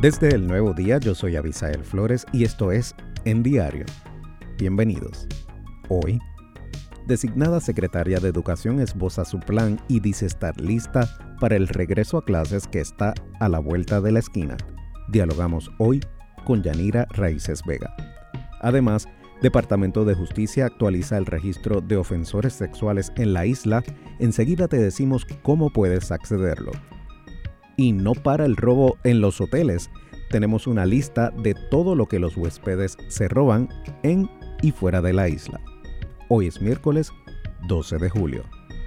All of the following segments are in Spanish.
Desde el Nuevo Día, yo soy Abisael Flores y esto es En Diario. Bienvenidos. Hoy, designada secretaria de Educación esboza su plan y dice estar lista para el regreso a clases que está a la vuelta de la esquina. Dialogamos hoy con Yanira Raíces Vega. Además, Departamento de Justicia actualiza el registro de ofensores sexuales en la isla. Enseguida te decimos cómo puedes accederlo. Y no para el robo en los hoteles. Tenemos una lista de todo lo que los huéspedes se roban en y fuera de la isla. Hoy es miércoles 12 de julio.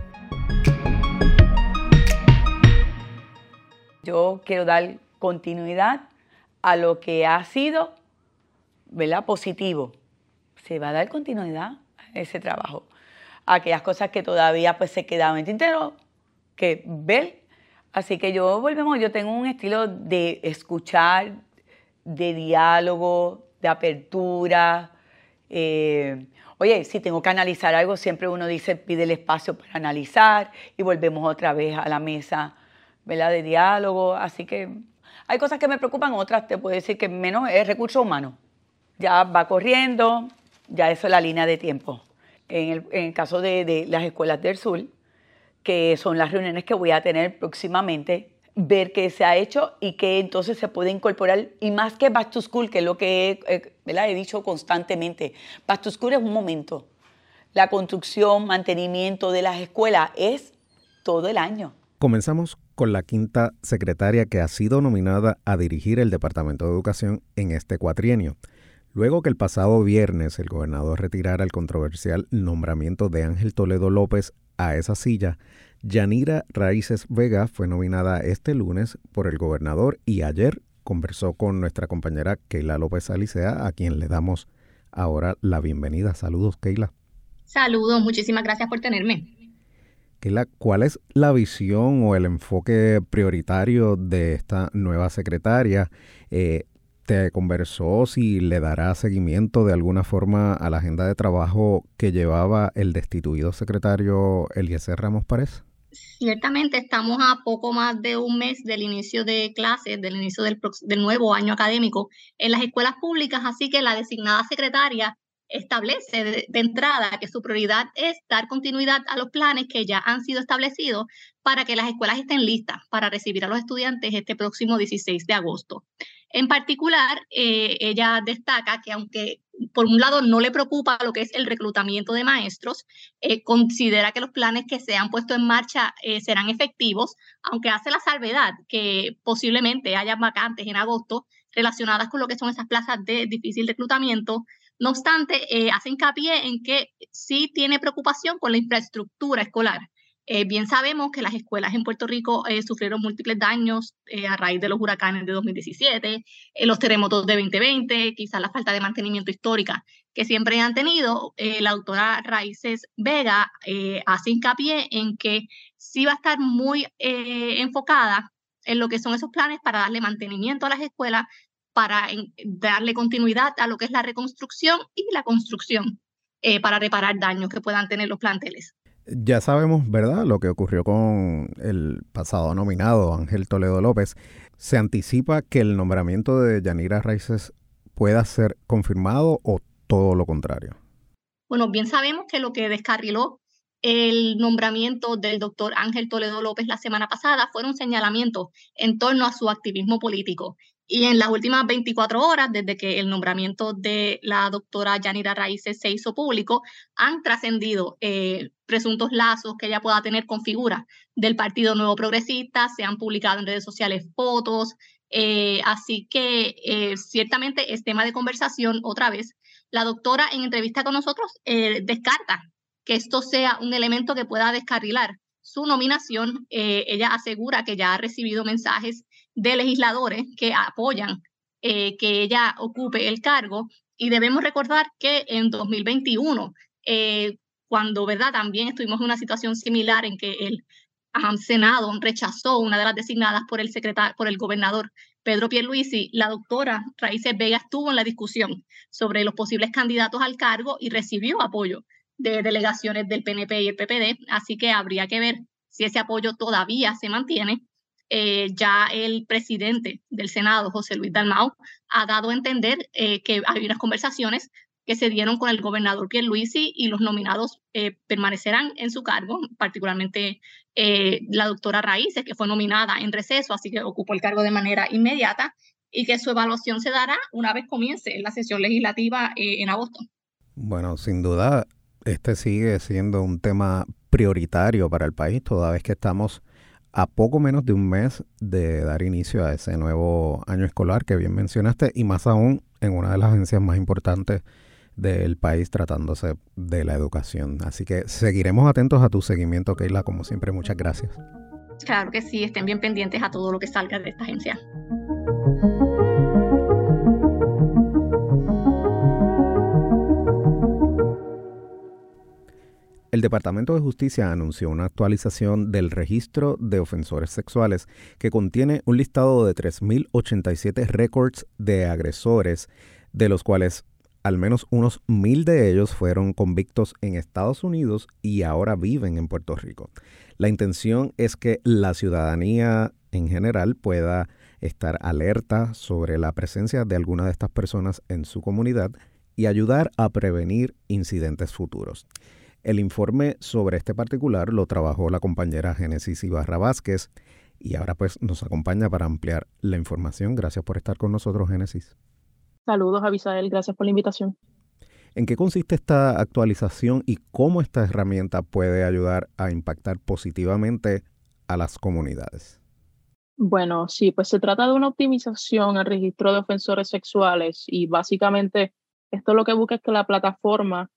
Yo quiero dar continuidad a lo que ha sido, ¿verdad?, positivo. Se va a dar continuidad a ese trabajo. A aquellas cosas que todavía pues se quedaban en tintero, que ver. Así que yo tengo un estilo de escuchar, de diálogo, de apertura. Oye, si tengo que analizar algo, siempre uno dice, pide el espacio para analizar y volvemos otra vez a la mesa, ¿verdad?, de diálogo. Así que hay cosas que me preocupan, otras te puedo decir que menos es recursos humanos. Ya va corriendo, ya eso es la línea de tiempo. En el caso de las escuelas del sur, que son las reuniones que voy a tener próximamente, ver qué se ha hecho y qué entonces se puede incorporar. Y más que Back to School, que es lo que he dicho constantemente, Back to School es un momento. La construcción, mantenimiento de las escuelas es todo el año. Comenzamos con la quinta secretaria que ha sido nominada a dirigir el Departamento de Educación en este cuatrienio. Luego que el pasado viernes el gobernador retirara el controversial nombramiento de Ángel Toledo López a esa silla, Yanira Raíces Vega fue nominada este lunes por el gobernador y ayer conversó con nuestra compañera Keila López Alicea, a quien le damos ahora la bienvenida. Saludos, Keila. Saludos, muchísimas gracias por tenerme. Keila, ¿cuál es la visión o el enfoque prioritario de esta nueva secretaria? ¿Te conversó si le dará seguimiento de alguna forma a la agenda de trabajo que llevaba el destituido secretario Eliezer Ramos Párez? Ciertamente estamos a poco más de un mes del inicio de clases, del inicio del nuevo año académico en las escuelas públicas, así que la designada secretaria establece de entrada que su prioridad es dar continuidad a los planes que ya han sido establecidos para que las escuelas estén listas para recibir a los estudiantes este próximo 16 de agosto. En particular, ella destaca que aunque por un lado no le preocupa lo que es el reclutamiento de maestros, considera que los planes que se han puesto en marcha serán efectivos, aunque hace la salvedad que posiblemente haya vacantes en agosto relacionadas con lo que son esas plazas de difícil reclutamiento. No obstante, hace hincapié en que sí tiene preocupación con la infraestructura escolar. Bien sabemos que las escuelas en Puerto Rico sufrieron múltiples daños a raíz de los huracanes de 2017, los terremotos de 2020, quizás la falta de mantenimiento histórica que siempre han tenido. La doctora Raíces Vega hace hincapié en que sí va a estar muy enfocada en lo que son esos planes para darle mantenimiento a las escuelas, para darle continuidad a lo que es la reconstrucción y la construcción para reparar daños que puedan tener los planteles. Ya sabemos, ¿verdad?, lo que ocurrió con el pasado nominado Ángel Toledo López. ¿Se anticipa que el nombramiento de Yanira Raíces pueda ser confirmado o todo lo contrario? Bueno, bien sabemos que lo que descarriló el nombramiento del doctor Ángel Toledo López la semana pasada fueron señalamientos en torno a su activismo político. Y en las últimas 24 horas, desde que el nombramiento de la doctora Yanira Raíces se hizo público, han trascendido presuntos lazos que ella pueda tener con figuras del Partido Nuevo Progresista. Se han publicado en redes sociales fotos, así que ciertamente es tema de conversación otra vez. La doctora en entrevista con nosotros descarta que esto sea un elemento que pueda descarrilar su nominación. Ella asegura que ya ha recibido mensajes de legisladores que apoyan que ella ocupe el cargo, y debemos recordar que en 2021, cuando, ¿verdad?, también estuvimos en una situación similar en que el Senado rechazó una de las designadas por el gobernador Pedro Pierluisi, la doctora Raíces Vega estuvo en la discusión sobre los posibles candidatos al cargo y recibió apoyo de delegaciones del PNP y el PPD, así que habría que ver si ese apoyo todavía se mantiene. ya el presidente del Senado, José Luis Dalmau, ha dado a entender que hay unas conversaciones que se dieron con el gobernador Pierluisi y los nominados permanecerán en su cargo, particularmente la doctora Raíces, que fue nominada en receso, así que ocupó el cargo de manera inmediata, y que su evaluación se dará una vez comience la sesión legislativa en agosto. Bueno, sin duda, este sigue siendo un tema prioritario para el país, toda vez que estamos a poco menos de un mes de dar inicio a ese nuevo año escolar que bien mencionaste, y más aún en una de las agencias más importantes del país tratándose de la educación. Así que seguiremos atentos a tu seguimiento, Keila, como siempre. Muchas gracias. Claro que sí, estén bien pendientes a todo lo que salga de esta agencia. El Departamento de Justicia anunció una actualización del registro de ofensores sexuales que contiene un listado de 3.087 récords de agresores, de los cuales al menos unos 1,000 de ellos fueron convictos en Estados Unidos y ahora viven en Puerto Rico. La intención es que la ciudadanía en general pueda estar alerta sobre la presencia de alguna de estas personas en su comunidad y ayudar a prevenir incidentes futuros. El informe sobre este particular lo trabajó la compañera Génesis Ibarra Vázquez y ahora pues nos acompaña para ampliar la información. Gracias por estar con nosotros, Génesis. Saludos, Abisael. Gracias por la invitación. ¿En qué consiste esta actualización y cómo esta herramienta puede ayudar a impactar positivamente a las comunidades? Bueno, sí, pues se trata de una optimización al registro de ofensores sexuales y básicamente esto lo que busca es que la plataforma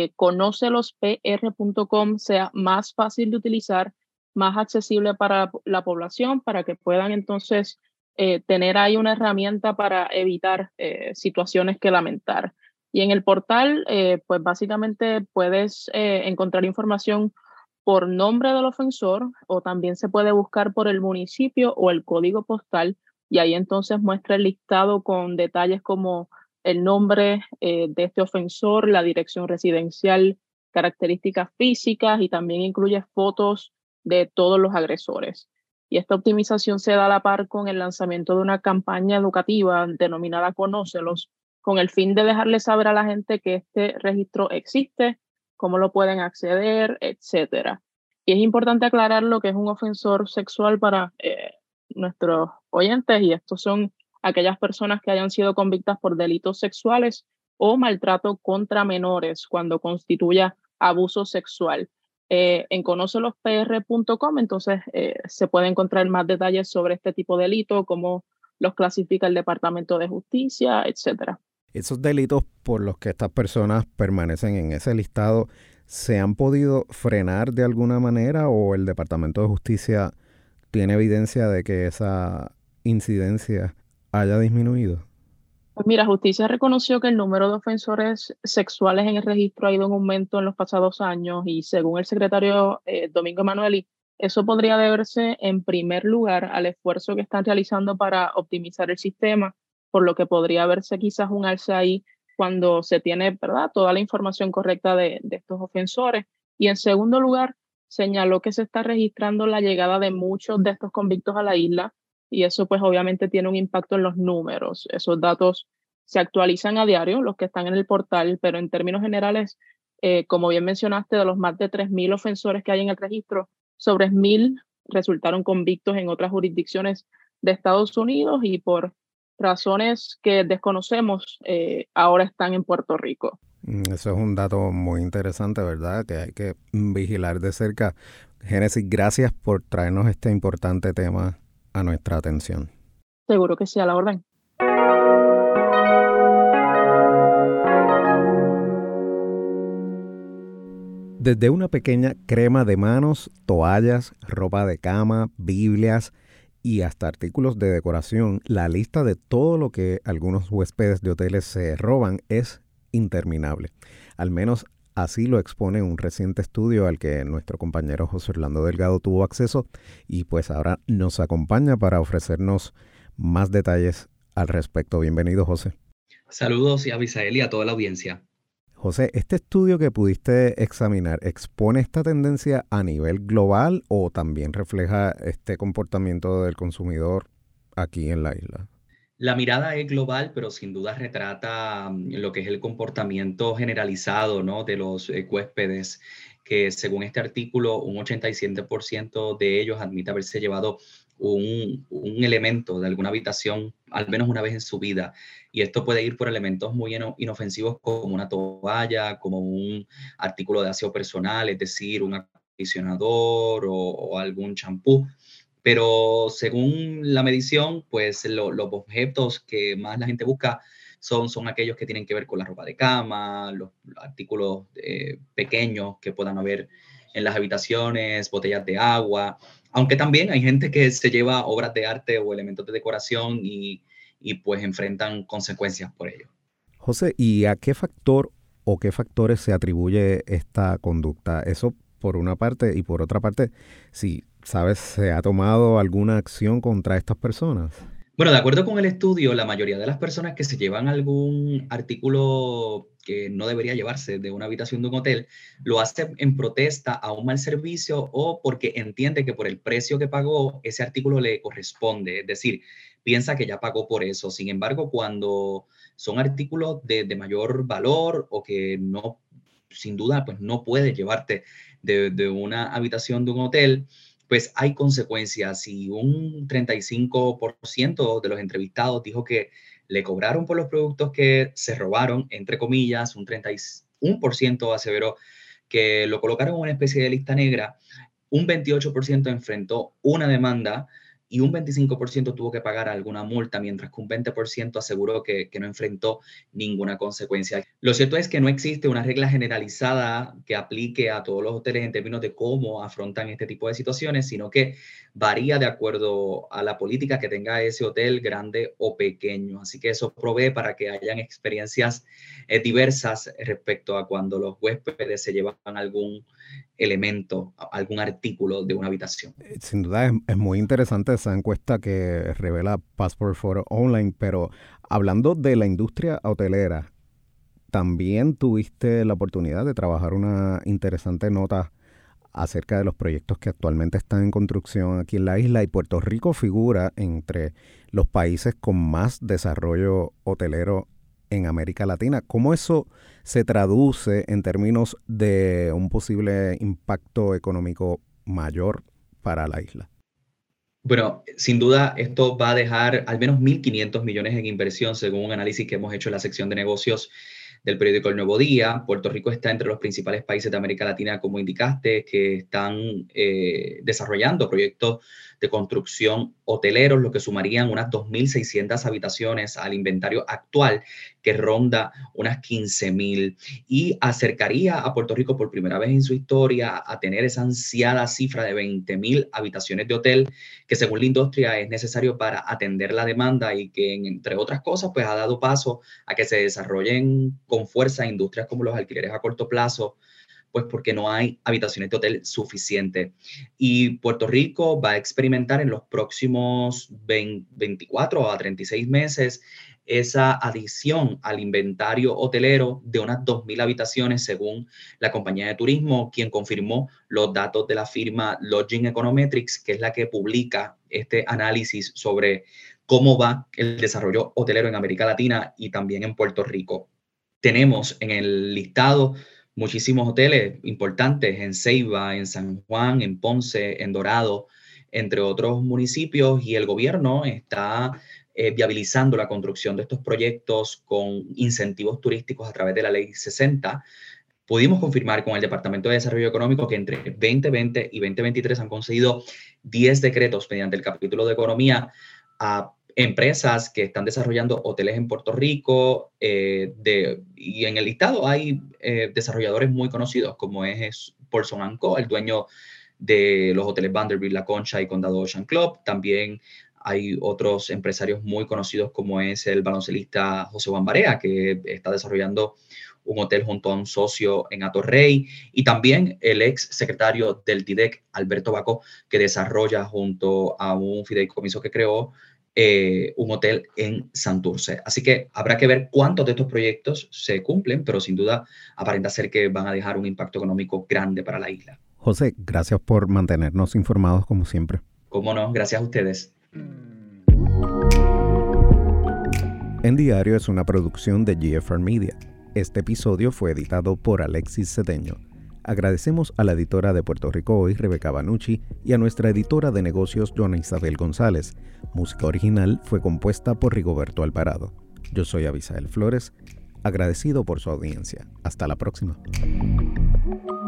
conocelospr.com sea más fácil de utilizar, más accesible para la población, para que puedan entonces tener ahí una herramienta para evitar situaciones que lamentar. Y en el portal, pues básicamente puedes encontrar información por nombre del ofensor o también se puede buscar por el municipio o el código postal y ahí entonces muestra el listado con detalles como el nombre de este ofensor, la dirección residencial, características físicas y también incluye fotos de todos los agresores. Y esta optimización se da a la par con el lanzamiento de una campaña educativa denominada Conócelos, con el fin de dejarle saber a la gente que este registro existe, cómo lo pueden acceder, etcétera. Y es importante aclarar lo que es un ofensor sexual para nuestros oyentes, y estos son aquellas personas que hayan sido convictas por delitos sexuales o maltrato contra menores cuando constituya abuso sexual. En conocelospr.com entonces se puede encontrar más detalles sobre este tipo de delito, cómo los clasifica el Departamento de Justicia, etcétera. Esos delitos por los que estas personas permanecen en ese listado, ¿se han podido frenar de alguna manera o el Departamento de Justicia tiene evidencia de que esa incidencia haya disminuido? Pues mira, Justicia reconoció que el número de ofensores sexuales en el registro ha ido en aumento en los pasados años y según el secretario Domingo Emanueli, eso podría deberse en primer lugar al esfuerzo que están realizando para optimizar el sistema, por lo que podría verse quizás un alza ahí cuando se tiene, ¿verdad?, toda la información correcta de estos ofensores. Y en segundo lugar, señaló que se está registrando la llegada de muchos de estos convictos a la isla y eso pues obviamente tiene un impacto en los números. Esos datos se actualizan a diario, los que están en el portal, pero en términos generales, como bien mencionaste, de los más de 3,000 ofensores que hay en el registro, sobre 1,000 resultaron convictos en otras jurisdicciones de Estados Unidos y por razones que desconocemos, ahora están en Puerto Rico. Eso es un dato muy interesante, ¿verdad? Que hay que vigilar de cerca. Génesis, gracias por traernos este importante tema a nuestra atención. Seguro que sí, a la orden. Desde una pequeña crema de manos, toallas, ropa de cama, Biblias y hasta artículos de decoración, la lista de todo lo que algunos huéspedes de hoteles se roban es interminable. Al menos así lo expone un reciente estudio al que nuestro compañero José Orlando Delgado tuvo acceso y pues ahora nos acompaña para ofrecernos más detalles al respecto. Bienvenido, José. Saludos y a Abisael y a toda la audiencia. José, ¿este estudio que pudiste examinar expone esta tendencia a nivel global o también refleja este comportamiento del consumidor aquí en la isla? La mirada es global, pero sin duda retrata lo que es el comportamiento generalizado, ¿no?, de los huéspedes, que según este artículo, un 87% de ellos admite haberse llevado un elemento de alguna habitación al menos una vez en su vida. Y esto puede ir por elementos muy inofensivos como una toalla, como un artículo de aseo personal, es decir, un acondicionador o algún champú. Pero según la medición, pues los objetos que más la gente busca son aquellos que tienen que ver con la ropa de cama, los artículos pequeños que puedan haber en las habitaciones, botellas de agua, aunque también hay gente que se lleva obras de arte o elementos de decoración y pues enfrentan consecuencias por ello. José, ¿y a qué factor o qué factores se atribuye esta conducta? Eso por una parte, y por otra parte, si sabes, ¿se ha tomado alguna acción contra estas personas? Bueno, de acuerdo con el estudio, la mayoría de las personas que se llevan algún artículo que no debería llevarse de una habitación de un hotel, lo hacen en protesta a un mal servicio o porque entiende que por el precio que pagó, ese artículo le corresponde. Es decir, piensa que ya pagó por eso. Sin embargo, cuando son artículos de mayor valor o que no, sin duda, pues no puedes llevarte de una habitación de un hotel, pues hay consecuencias. Y un 35% de los entrevistados dijo que le cobraron por los productos que se robaron, entre comillas, un 31% aseveró que lo colocaron en una especie de lista negra, un 28% enfrentó una demanda y un 25% tuvo que pagar alguna multa, mientras que un 20% aseguró que no enfrentó ninguna consecuencia. Lo cierto es que no existe una regla generalizada que aplique a todos los hoteles en términos de cómo afrontan este tipo de situaciones, sino que varía de acuerdo a la política que tenga ese hotel, grande o pequeño. Así que eso provee para que hayan experiencias diversas respecto a cuando los huéspedes se llevan algún elemento, algún artículo de una habitación. Sin duda es muy interesante esa encuesta que revela Passport Photo Online, pero hablando de la industria hotelera, también tuviste la oportunidad de trabajar una interesante nota acerca de los proyectos que actualmente están en construcción aquí en la isla, y Puerto Rico figura entre los países con más desarrollo hotelero en América Latina. ¿Cómo eso se traduce en términos de un posible impacto económico mayor para la isla? Bueno, sin duda esto va a dejar al menos 1.500 millones en inversión, según un análisis que hemos hecho en la sección de negocios del periódico El Nuevo Día. Puerto Rico está entre los principales países de América Latina, como indicaste, que están desarrollando proyectos de construcción hoteleros, lo que sumarían unas 2.600 habitaciones al inventario actual, que ronda unas 15.000, y acercaría a Puerto Rico por primera vez en su historia a tener esa ansiada cifra de 20.000 habitaciones de hotel, que según la industria es necesario para atender la demanda y que, entre otras cosas, pues ha dado paso a que se desarrollen con fuerza industrias como los alquileres a corto plazo, pues porque no hay habitaciones de hotel suficientes. Y Puerto Rico va a experimentar en los próximos 24 a 36 meses esa adición al inventario hotelero de unas 2.000 habitaciones, según la compañía de turismo, quien confirmó los datos de la firma Lodging Econometrics, que es la que publica este análisis sobre cómo va el desarrollo hotelero en América Latina y también en Puerto Rico. Tenemos en el listado muchísimos hoteles importantes en Ceiba, en San Juan, en Ponce, en Dorado, entre otros municipios, y el gobierno está viabilizando la construcción de estos proyectos con incentivos turísticos a través de la Ley 60. Pudimos confirmar con el Departamento de Desarrollo Económico que entre 2020 y 2023 han concedido 10 decretos mediante el capítulo de Economía a empresas que están desarrollando hoteles en Puerto Rico, y en el listado hay desarrolladores muy conocidos, como es Paulson & Co., el dueño de los hoteles Vanderbilt, La Concha y Condado Ocean Club. También hay otros empresarios muy conocidos, como es el baloncelista José Juan Barea, que está desarrollando un hotel junto a un socio en Atorrey, y también el ex secretario del TIDEC, Alberto Bacó, que desarrolla junto a un fideicomiso que creó un hotel en Santurce. Así que habrá que ver cuántos de estos proyectos se cumplen, pero sin duda aparenta ser que van a dejar un impacto económico grande para la isla. José, gracias por mantenernos informados como siempre. Cómo no, gracias a ustedes. En Diario es una producción de GFR Media. Este episodio fue editado por Alexis Cedeño. Agradecemos a la editora de Puerto Rico Hoy, Rebeca Banucci, y a nuestra editora de negocios, Joana Isabel González. Música original fue compuesta por Rigoberto Alvarado. Yo soy Abisael Flores, agradecido por su audiencia. Hasta la próxima.